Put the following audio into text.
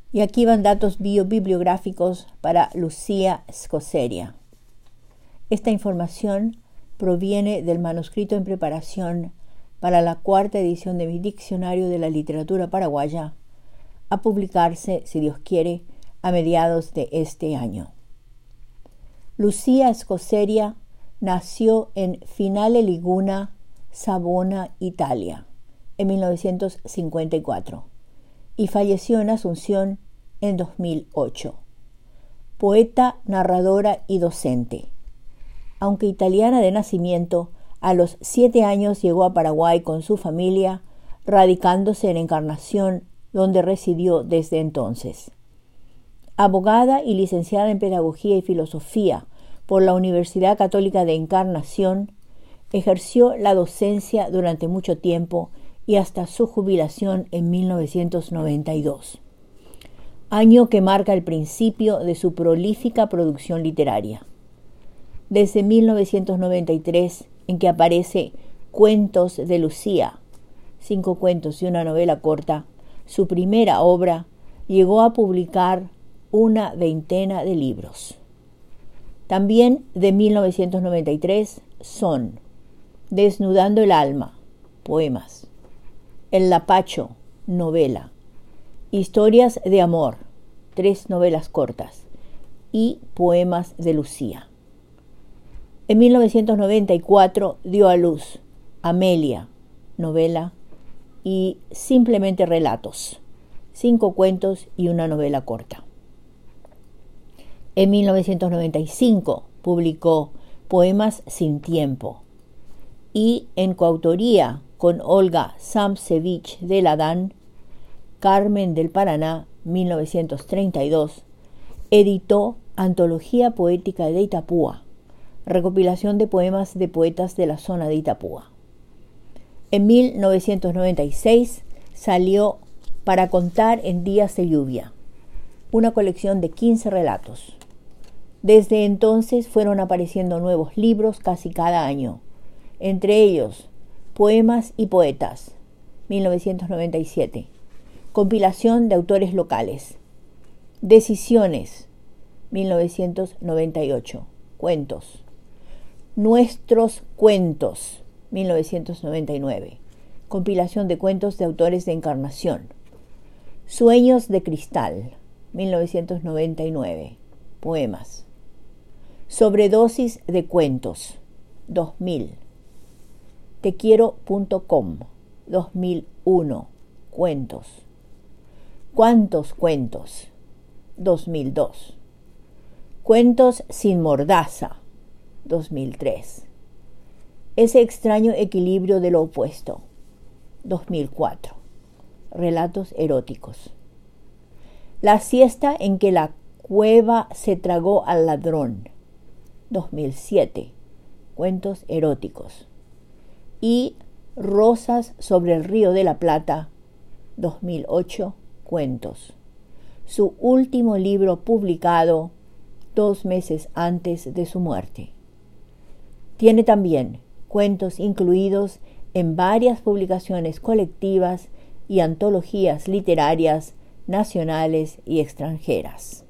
Y aquí van datos biobibliográficos para Lucía Scoseria. Esta información proviene del manuscrito en preparación para la 4ª edición de mi Diccionario de la Literatura Paraguaya, a publicarse, si Dios quiere, a mediados de este año. Lucía Scoseria nació en Finale Liguna, Savona, Italia, en 1954 y falleció en Asunción en 2008. Poeta, narradora y docente. Aunque italiana de nacimiento, a los 7 años llegó a Paraguay con su familia, radicándose en Encarnación, donde residió desde entonces. Abogada y licenciada en Pedagogía y Filosofía por la Universidad Católica de Encarnación, ejerció la docencia durante mucho tiempo y hasta su jubilación en 1992, año que marca el principio de su prolífica producción literaria. Desde 1993, en que aparece Cuentos de Lucía, 5 cuentos y una novela corta, su primera obra, llegó a publicar una veintena de libros. También de 1993 son Desnudando el alma, poemas, El lapacho, novela, Historias de amor, 3 novelas cortas, y Poemas de Lucía. En 1994 dio a luz Amelia, novela, y Simplemente relatos, 5 cuentos y una novela corta. En 1995 publicó Poemas sin tiempo y en coautoría con Olga Samsevich de Ladán, Carmen del Paraná, 1932, editó Antología Poética de Itapúa, recopilación de poemas de poetas de la zona de Itapúa. En 1996 salió Para contar en días de lluvia, una colección de 15 relatos. Desde entonces fueron apareciendo nuevos libros casi cada año, entre ellos Poemas y Poetas, 1997, compilación de autores locales. Decisiones, 1998, cuentos. Nuestros cuentos, 1999, compilación de cuentos de autores de Encarnación. Sueños de cristal, 1999, poemas. Sobredosis de cuentos, 2000. Tequiero.com, 2001, cuentos. ¿Cuántos cuentos? 2002. Cuentos sin mordaza, 2003. Ese extraño equilibrio de lo opuesto, 2004. Relatos eróticos. La siesta en que la cueva se tragó al ladrón, 2007. Cuentos eróticos. Y Rosas sobre el río de la Plata, 2008, cuentos. Su último libro publicado 2 meses antes de su muerte. Tiene también cuentos incluidos en varias publicaciones colectivas y antologías literarias nacionales y extranjeras.